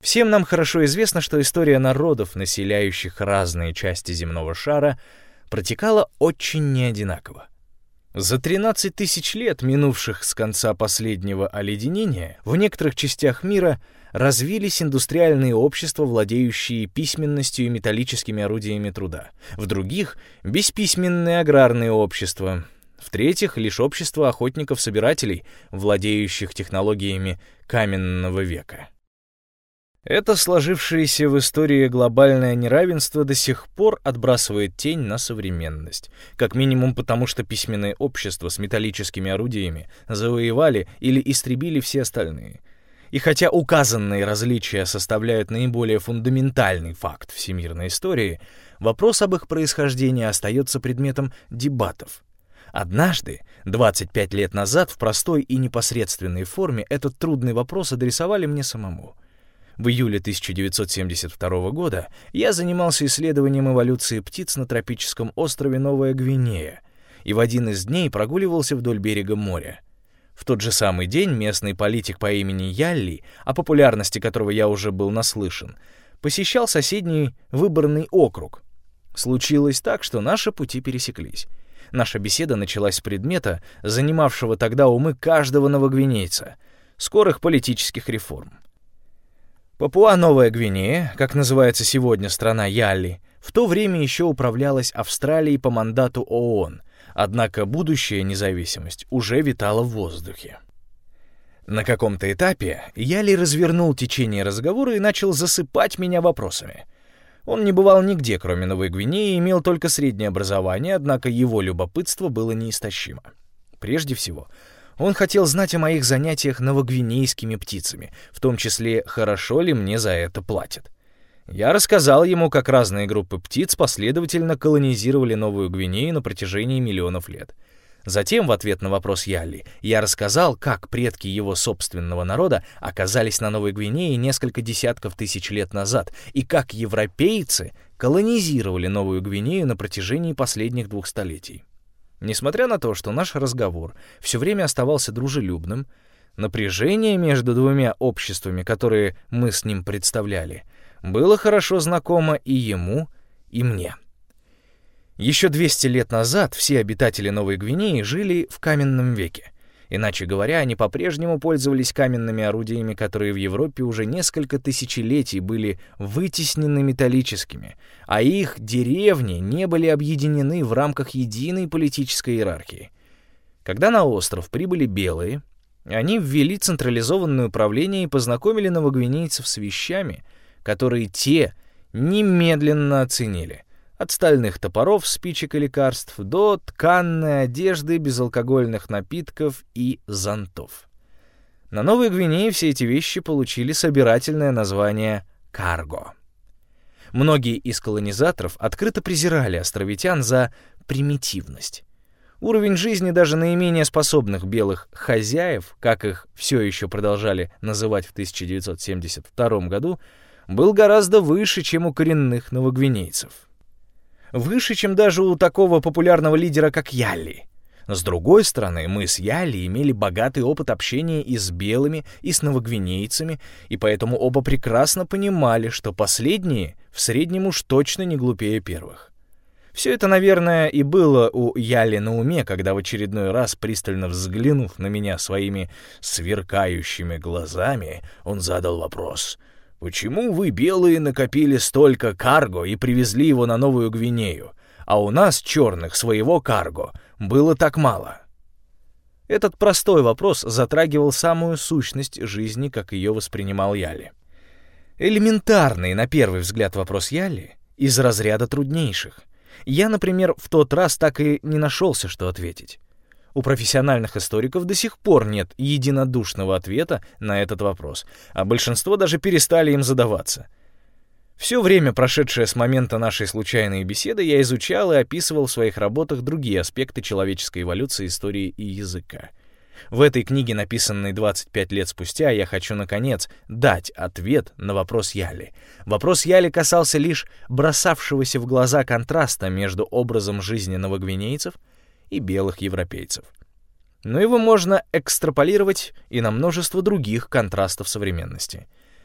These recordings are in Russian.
Всем нам хорошо известно, что история народов, населяющих разные части земного шара, протекала очень неодинаково. За 13 тысяч лет, минувших с конца последнего оледенения, в некоторых частях мира развились индустриальные общества, владеющие письменностью и металлическими орудиями труда. В других — бесписьменные аграрные общества. В-третьих, лишь общество охотников-собирателей, владеющих технологиями каменного века. Это сложившееся в истории глобальное неравенство до сих пор отбрасывает тень на современность. Как минимум потому, что письменные общества с металлическими орудиями завоевали или истребили все остальные. И хотя указанные различия составляют наиболее фундаментальный факт всемирной истории, вопрос об их происхождении остается предметом дебатов. Однажды, 25 лет назад, в простой и непосредственной форме этот трудный вопрос адресовали мне самому. В июле 1972 года я занимался исследованием эволюции птиц на тропическом острове Новая Гвинея и в один из дней прогуливался вдоль берега моря. В тот же самый день местный политик по имени Ялли, о популярности которого я уже был наслышан, посещал соседний выборный округ. Случилось так, что наши пути пересеклись. Наша беседа началась с предмета, занимавшего тогда умы каждого новогвинейца — скорых политических реформ. Папуа-Новая Гвинея, как называется сегодня страна Ялли, в то время еще управлялась Австралией по мандату ООН, однако будущая независимость уже витала в воздухе. На каком-то этапе Ялли развернул течение разговора и начал засыпать меня вопросами. Он не бывал нигде, кроме Новой Гвинеи, и имел только среднее образование, однако его любопытство было неистощимо. Прежде всего, он хотел знать о моих занятиях новогвинейскими птицами, в том числе, хорошо ли мне за это платят. Я рассказал ему, как разные группы птиц последовательно колонизировали Новую Гвинею на протяжении миллионов лет. Затем, в ответ на вопрос Ялли, я рассказал, как предки его собственного народа оказались на Новой Гвинее несколько десятков тысяч лет назад, и как европейцы колонизировали Новую Гвинею на протяжении последних 2 столетий. Несмотря на то, что наш разговор все время оставался дружелюбным, напряжение между двумя обществами, которые мы с ним представляли, было хорошо знакомо и ему, и мне. Еще 200 лет назад все обитатели Новой Гвинеи жили в каменном веке. Иначе говоря, они по-прежнему пользовались каменными орудиями, которые в Европе уже несколько тысячелетий были вытеснены металлическими, а их деревни не были объединены в рамках единой политической иерархии. Когда на остров прибыли белые, они ввели централизованное управление и познакомили новогвинейцев с вещами, которые те немедленно оценили. От стальных топоров, спичек и лекарств до тканной одежды, безалкогольных напитков и зонтов. На Новой Гвинее все эти вещи получили собирательное название «карго». Многие из колонизаторов открыто презирали островитян за примитивность. Уровень жизни даже наименее способных белых «хозяев», как их все еще продолжали называть в 1972 году, был гораздо выше, чем у коренных новогвинейцев. Выше, чем даже у такого популярного лидера, как Ялли. С другой стороны, мы с Ялли имели богатый опыт общения и с белыми, и с новогвинейцами, и поэтому оба прекрасно понимали, что последние в среднем уж точно не глупее первых. Все это, наверное, и было у Ялли на уме, когда в очередной раз, пристально взглянув на меня своими сверкающими глазами, он задал вопрос: «Почему вы, белые, накопили столько карго и привезли его на Новую Гвинею, а у нас, черных, своего карго было так мало?» Этот простой вопрос затрагивал самую сущность жизни, как ее воспринимал Ялли. Элементарный, на первый взгляд, вопрос Ялли из разряда труднейших. Я, например, в тот раз так и не нашелся, что ответить. У профессиональных историков до сих пор нет единодушного ответа на этот вопрос, а большинство даже перестали им задаваться. Все время, прошедшее с момента нашей случайной беседы, я изучал и описывал в своих работах другие аспекты человеческой эволюции, истории и языка. В этой книге, написанной 25 лет спустя, я хочу, наконец, дать ответ на вопрос Ялли. Вопрос Ялли касался лишь бросавшегося в глаза контраста между образом жизни новогвинейцев и белых европейцев. Но его можно экстраполировать и на множество других контрастов современности.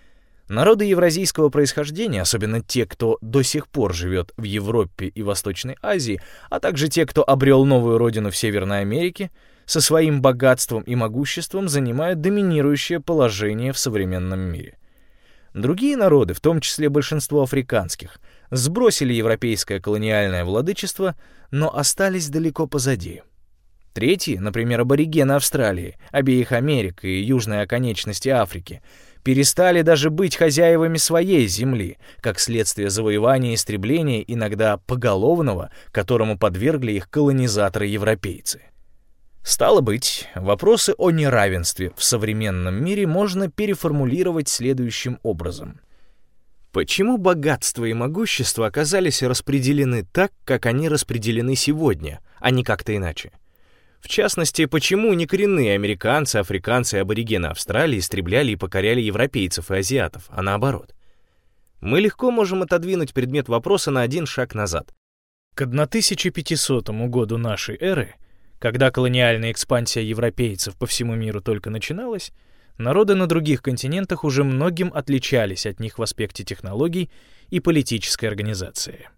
Народы евразийского происхождения, особенно те, кто до сих пор живет в Европе и Восточной Азии, а также те, кто обрел новую родину в Северной Америке, со своим богатством и могуществом занимают доминирующее положение в современном мире. Другие народы, в том числе большинство африканских, сбросили европейское колониальное владычество, но остались далеко позади. Третьи, например, аборигены Австралии, обеих Америк и южной оконечности Африки, перестали даже быть хозяевами своей земли, как следствие завоевания и истребления, иногда поголовного, которому подвергли их колонизаторы-европейцы. Стало быть, вопросы о неравенстве в современном мире можно переформулировать следующим образом. Почему богатство и могущество оказались распределены так, как они распределены сегодня, а не как-то иначе? В частности, почему не коренные американцы, африканцы и аборигены Австралии истребляли и покоряли европейцев и азиатов, а наоборот? Мы легко можем отодвинуть предмет вопроса на один шаг назад. К 1500 году нашей эры, когда колониальная экспансия европейцев по всему миру только начиналась, народы на других континентах уже многим отличались от них в аспекте технологий и политической организации.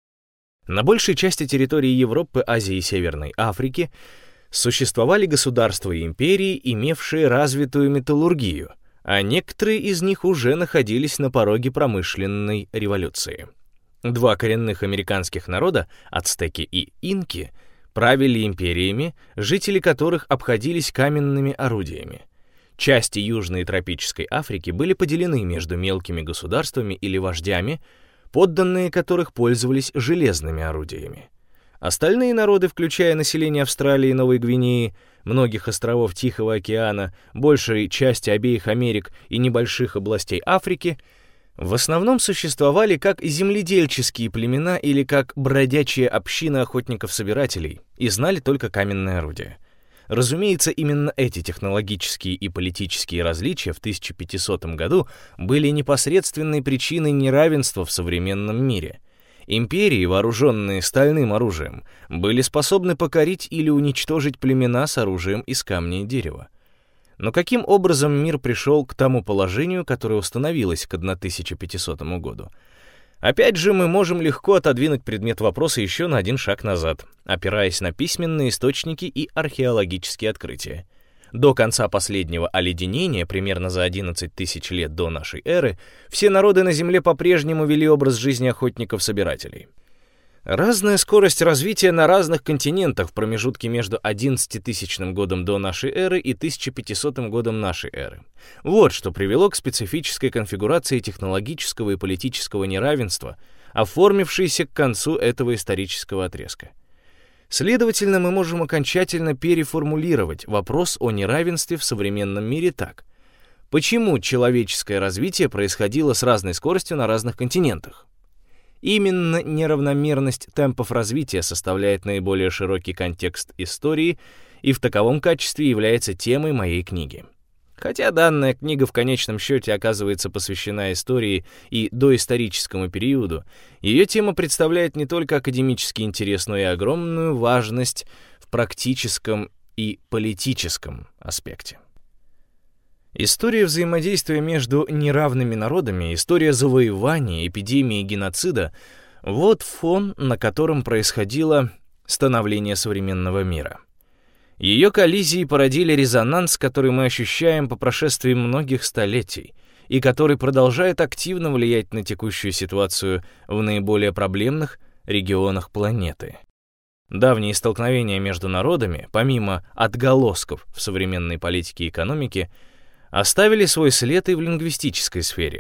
На большей части территории Европы, Азии и Северной Африки существовали государства и империи, имевшие развитую металлургию, а некоторые из них уже находились на пороге промышленной революции. Два коренных американских народа, ацтеки и инки, правили империями, жители которых обходились каменными орудиями. Части Южной тропической Африки были поделены между мелкими государствами или вождями, подданные которых пользовались железными орудиями. Остальные народы, включая население Австралии и Новой Гвинеи, многих островов Тихого океана, большей части обеих Америк и небольших областей Африки, в основном существовали как земледельческие племена или как бродячие общины охотников-собирателей и знали только каменное орудие. Разумеется, именно эти технологические и политические различия в 1500 году были непосредственной причиной неравенства в современном мире. Империи, вооруженные стальным оружием, были способны покорить или уничтожить племена с оружием из камня и дерева. Но каким образом мир пришел к тому положению, которое установилось к 1500 году? Опять же, мы можем легко отодвинуть предмет вопроса еще на один шаг назад, опираясь на письменные источники и археологические открытия. До конца последнего оледенения, примерно за 11 тысяч лет до нашей эры, все народы на Земле по-прежнему вели образ жизни охотников-собирателей. Разная скорость развития на разных континентах в промежутке между 11-тысячным годом до нашей эры и 1500 годом нашей эры. Вот что привело к специфической конфигурации технологического и политического неравенства, оформившейся к концу этого исторического отрезка. Следовательно, мы можем окончательно переформулировать вопрос о неравенстве в современном мире так. Почему человеческое развитие происходило с разной скоростью на разных континентах? Именно неравномерность темпов развития составляет наиболее широкий контекст истории и в таковом качестве является темой моей книги. Хотя данная книга в конечном счете оказывается посвящена истории и доисторическому периоду, ее тема представляет не только академический интерес, но и огромную важность в практическом и политическом аспекте. История взаимодействия между неравными народами, история завоевания, эпидемии и геноцида — вот фон, на котором происходило становление современного мира. Ее коллизии породили резонанс, который мы ощущаем по прошествии многих столетий, и который продолжает активно влиять на текущую ситуацию в наиболее проблемных регионах планеты. Давние столкновения между народами, помимо отголосков в современной политике и экономике, оставили свой след и в лингвистической сфере.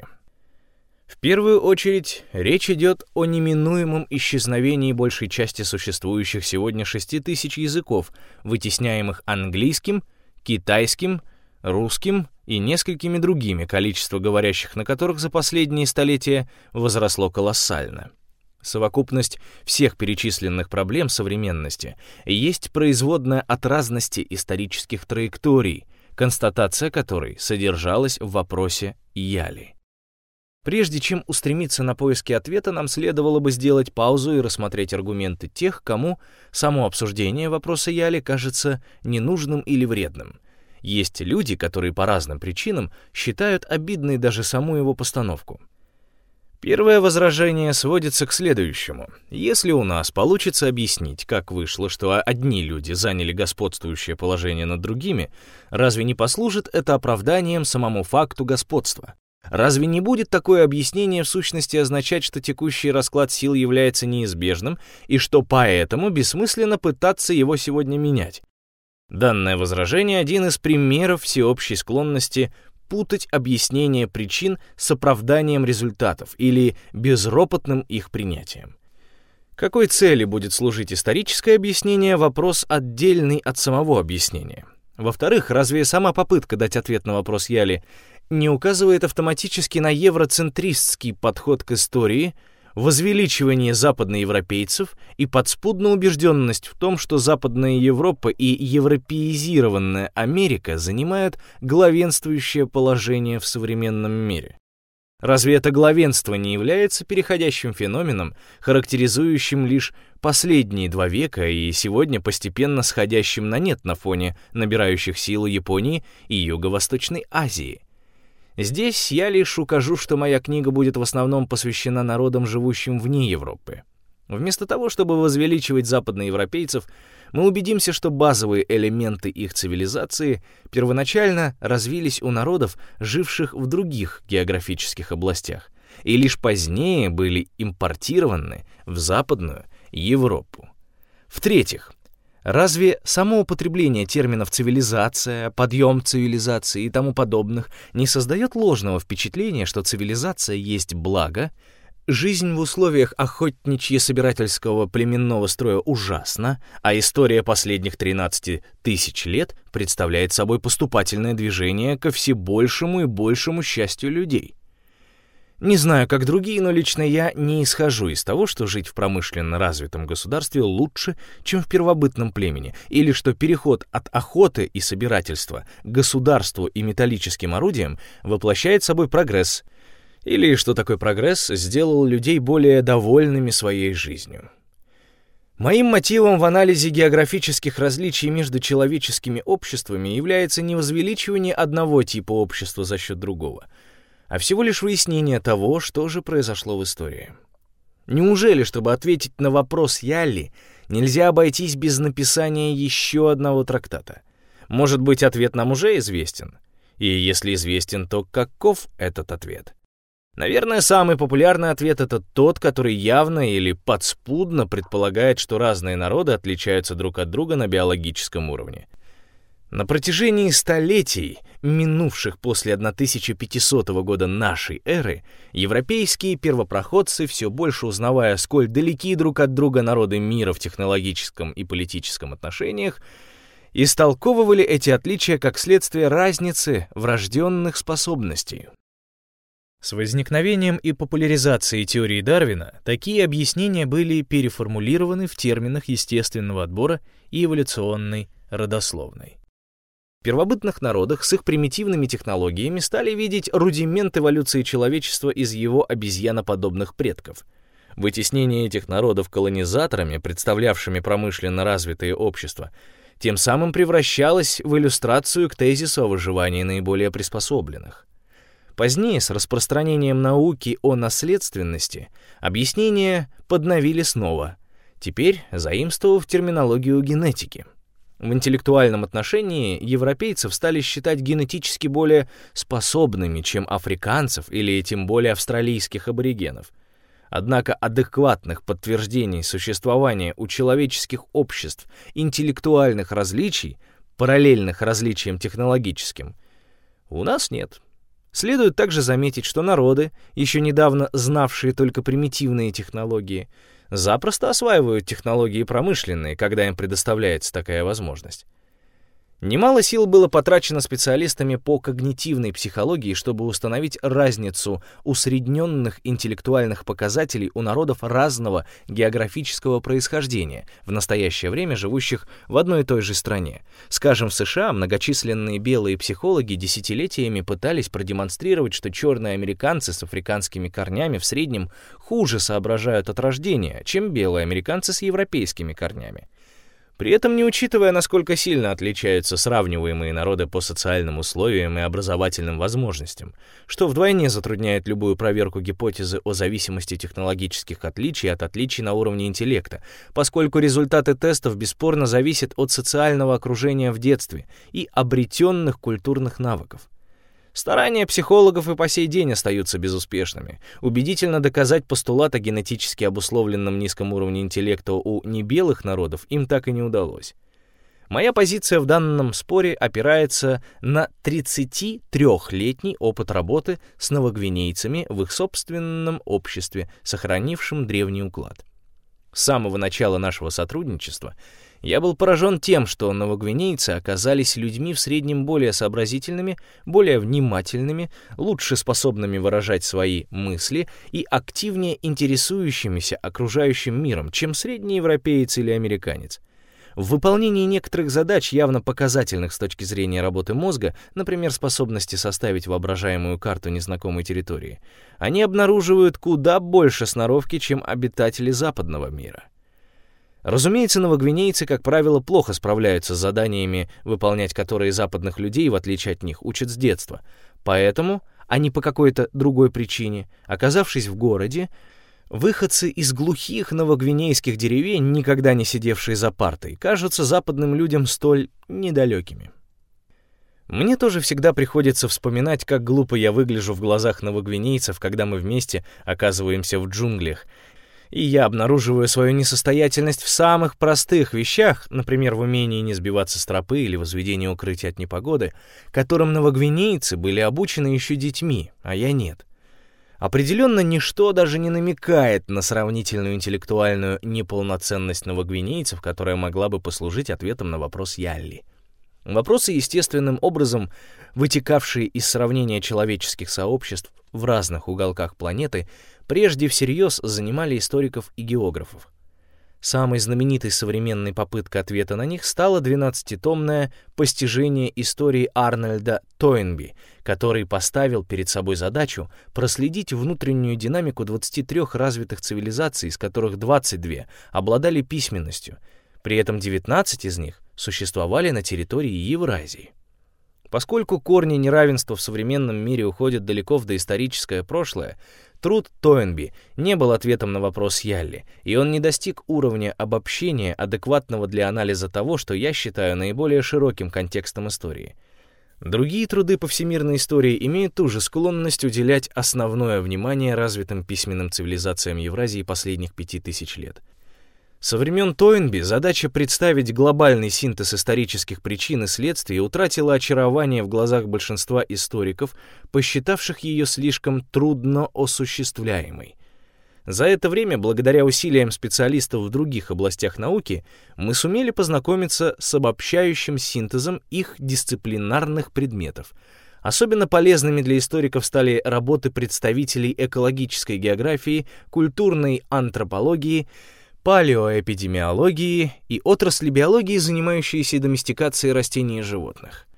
В первую очередь, речь идет о неминуемом исчезновении большей части существующих сегодня 6000 языков, вытесняемых английским, китайским, русским и несколькими другими, количество говорящих на которых за последние столетия возросло колоссально. Совокупность всех перечисленных проблем современности есть производная от разности исторических траекторий, констатация которой содержалась в вопросе Яли. Прежде чем устремиться на поиски ответа, нам следовало бы сделать паузу и рассмотреть аргументы тех, кому само обсуждение вопроса Яли кажется ненужным или вредным. Есть люди, которые по разным причинам считают обидной даже саму его постановку. Первое возражение сводится к следующему. Если у нас получится объяснить, как вышло, что одни люди заняли господствующее положение над другими, разве не послужит это оправданием самому факту господства? Разве не будет такое объяснение в сущности означать, что текущий расклад сил является неизбежным и что поэтому бессмысленно пытаться его сегодня менять? Данное возражение — один из примеров всеобщей склонности путать объяснение причин с оправданием результатов или безропотным их принятием. Какой цели будет служить историческое объяснение — вопрос отдельный от самого объяснения. Во-вторых, разве сама попытка дать ответ на вопрос Яли не указывает автоматически на евроцентристский подход к истории, возвеличивание западноевропейцев и подспудную убежденность в том, что Западная Европа и европеизированная Америка занимают главенствующее положение в современном мире? Разве это главенство не является переходящим феноменом, характеризующим лишь последние 2 века и сегодня постепенно сходящим на нет на фоне набирающих силу Японии и Юго-Восточной Азии? Здесь я лишь укажу, что моя книга будет в основном посвящена народам, живущим вне Европы. Вместо того, чтобы возвеличивать западноевропейцев, мы убедимся, что базовые элементы их цивилизации первоначально развились у народов, живших в других географических областях, и лишь позднее были импортированы в Западную Европу. В-третьих, разве само употребление терминов «цивилизация», «подъем цивилизации» и тому подобных не создает ложного впечатления, что цивилизация есть благо, жизнь в условиях охотничье-собирательского племенного строя ужасна, а история последних 13 тысяч лет представляет собой поступательное движение ко все большему и большему счастью людей? Не знаю, как другие, но лично я не исхожу из того, что жить в промышленно развитом государстве лучше, чем в первобытном племени, или что переход от охоты и собирательства к государству и металлическим орудиям воплощает собой прогресс, или что такой прогресс сделал людей более довольными своей жизнью. Моим мотивом в анализе географических различий между человеческими обществами является не возвеличивание одного типа общества за счет другого, а всего лишь выяснение того, что же произошло в истории. Неужели, чтобы ответить на вопрос Ялли, нельзя обойтись без написания еще одного трактата? Может быть, ответ нам уже известен? И если известен, то каков этот ответ? Наверное, самый популярный ответ — это тот, который явно или подспудно предполагает, что разные народы отличаются друг от друга на биологическом уровне. На протяжении столетий, минувших после 1500 года нашей эры, европейские первопроходцы, все больше узнавая, сколь далеки друг от друга народы мира в технологическом и политическом отношениях, истолковывали эти отличия как следствие разницы врожденных способностей. С возникновением и популяризацией теории Дарвина такие объяснения были переформулированы в терминах естественного отбора и эволюционной родословной. В первобытных народах с их примитивными технологиями стали видеть рудимент эволюции человечества из его обезьяноподобных предков. Вытеснение этих народов колонизаторами, представлявшими промышленно развитые общества, тем самым превращалось в иллюстрацию к тезису о выживании наиболее приспособленных. Позднее, с распространением науки о наследственности, объяснения подновили снова, теперь заимствовав терминологию генетики. В интеллектуальном отношении европейцев стали считать генетически более способными, чем африканцев или тем более австралийских аборигенов. Однако адекватных подтверждений существования у человеческих обществ интеллектуальных различий, параллельных различиям технологическим, у нас нет. Следует также заметить, что народы, еще недавно знавшие только примитивные технологии, запросто осваивают технологии промышленные, когда им предоставляется такая возможность. Немало сил было потрачено специалистами по когнитивной психологии, чтобы установить разницу усредненных интеллектуальных показателей у народов разного географического происхождения, в настоящее время живущих в одной и той же стране. Скажем, в США многочисленные белые психологи десятилетиями пытались продемонстрировать, что черные американцы с африканскими корнями в среднем хуже соображают от рождения, чем белые американцы с европейскими корнями. при этом не учитывая, насколько сильно отличаются сравниваемые народы по социальным условиям и образовательным возможностям, что вдвойне затрудняет любую проверку гипотезы о зависимости технологических отличий от отличий на уровне интеллекта, поскольку результаты тестов бесспорно зависят от социального окружения в детстве и обретенных культурных навыков. Старания психологов и по сей день остаются безуспешными. Убедительно доказать постулат о генетически обусловленном низком уровне интеллекта у небелых народов им так и не удалось. Моя позиция в данном споре опирается на 33-летний опыт работы с новогвинейцами в их собственном обществе, сохранившем древний уклад. С самого начала нашего сотрудничества я был поражен тем, что новогвинейцы оказались людьми в среднем более сообразительными, более внимательными, лучше способными выражать свои мысли и активнее интересующимися окружающим миром, чем средний европеец или американец. В выполнении некоторых задач, явно показательных с точки зрения работы мозга, например, способности составить воображаемую карту незнакомой территории, они обнаруживают куда больше сноровки, чем обитатели западного мира. Разумеется, новогвинейцы, как правило, плохо справляются с заданиями, выполнять которые западных людей, в отличие от них, учат с детства. Поэтому, а не по какой-то другой причине, оказавшись в городе, выходцы из глухих новогвинейских деревень, никогда не сидевшие за партой, кажутся западным людям столь недалекими. Мне тоже всегда приходится вспоминать, как глупо я выгляжу в глазах новогвинейцев, когда мы вместе оказываемся в джунглях, и я обнаруживаю свою несостоятельность в самых простых вещах, например, в умении не сбиваться с тропы или возведении укрытия от непогоды, которым новогвинейцы были обучены еще детьми, а я нет. Определенно, ничто даже не намекает на сравнительную интеллектуальную неполноценность новогвинейцев, которая могла бы послужить ответом на вопрос Ялли. Вопросы, естественным образом вытекавшие из сравнения человеческих сообществ в разных уголках планеты, прежде всерьез занимали историков и географов. Самой знаменитой современной попыткой ответа на них стало 12-томное «Постижение истории» Арнольда Тойнби, который поставил перед собой задачу проследить внутреннюю динамику 23 развитых цивилизаций, из которых 22 обладали письменностью, при этом 19 из них существовали на территории Евразии. Поскольку корни неравенства в современном мире уходят далеко в доисторическое прошлое, труд Тойнби не был ответом на вопрос Ялли, и он не достиг уровня обобщения, адекватного для анализа того, что я считаю наиболее широким контекстом истории. Другие труды по всемирной истории имеют ту же склонность уделять основное внимание развитым письменным цивилизациям Евразии последних 5000 лет. Со времен Тойнби задача представить глобальный синтез исторических причин и следствий утратила очарование в глазах большинства историков, посчитавших ее слишком трудно осуществляемой. За это время, благодаря усилиям специалистов в других областях науки, мы сумели познакомиться с обобщающим синтезом их дисциплинарных предметов. Особенно полезными для историков стали работы представителей экологической географии, культурной антропологии, палеоэпидемиологии и отрасли биологии, занимающиеся доместикацией растений и животных.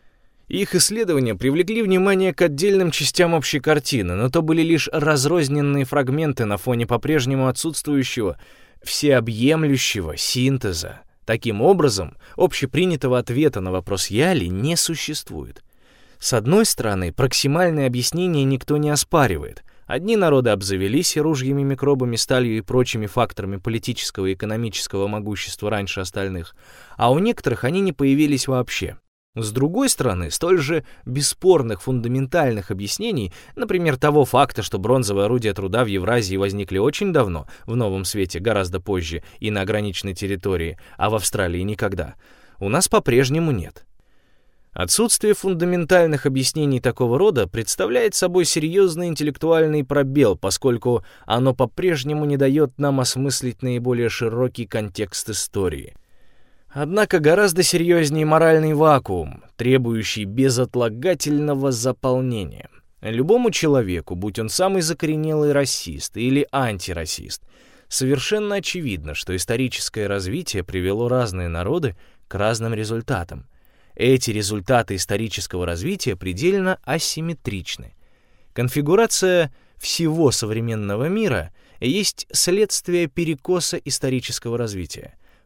Их исследования привлекли внимание к отдельным частям общей картины, но то были лишь разрозненные фрагменты на фоне по-прежнему отсутствующего всеобъемлющего синтеза. Таким образом, общепринятого ответа на вопрос Ялли не существует. С одной стороны, проксимальное объяснение никто не оспаривает. Одни народы обзавелись ружьями, микробами, сталью и прочими факторами политического и экономического могущества раньше остальных, а у некоторых они не появились вообще. С другой стороны, столь же бесспорных фундаментальных объяснений, например, того факта, что бронзовые орудия труда в Евразии возникли очень давно, в Новом Свете гораздо позже и на ограниченной территории, а в Австралии никогда, у нас по-прежнему нет. Отсутствие фундаментальных объяснений такого рода представляет собой серьезный интеллектуальный пробел, поскольку оно по-прежнему не дает нам осмыслить наиболее широкий контекст истории. Однако гораздо серьезнее моральный вакуум, требующий безотлагательного заполнения. Любому человеку, будь он самый закоренелый расист или антирасист, совершенно очевидно, что историческое развитие привело разные народы к разным результатам. Эти результаты исторического развития предельно асимметричны. Конфигурация всего современного мира есть следствие перекоса исторического развития.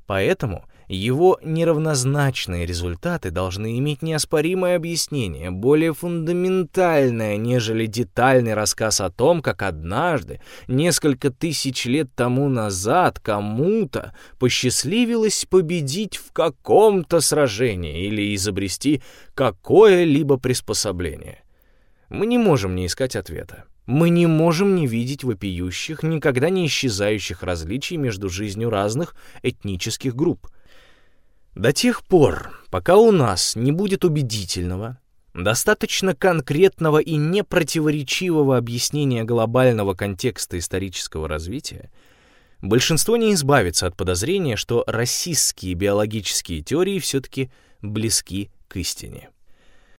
Поэтому его неравнозначные результаты должны иметь неоспоримое объяснение, более фундаментальное, нежели детальный рассказ о том, как однажды, несколько тысяч лет тому назад, кому-то посчастливилось победить в каком-то сражении или изобрести какое-либо приспособление. Мы не можем не искать ответа. Мы не можем не видеть вопиющих, никогда не исчезающих различий между жизнью разных этнических групп. До тех пор, пока у нас не будет убедительного, достаточно конкретного и непротиворечивого объяснения глобального контекста исторического развития, большинство не избавится от подозрения, что расистские биологические теории все-таки близки к истине.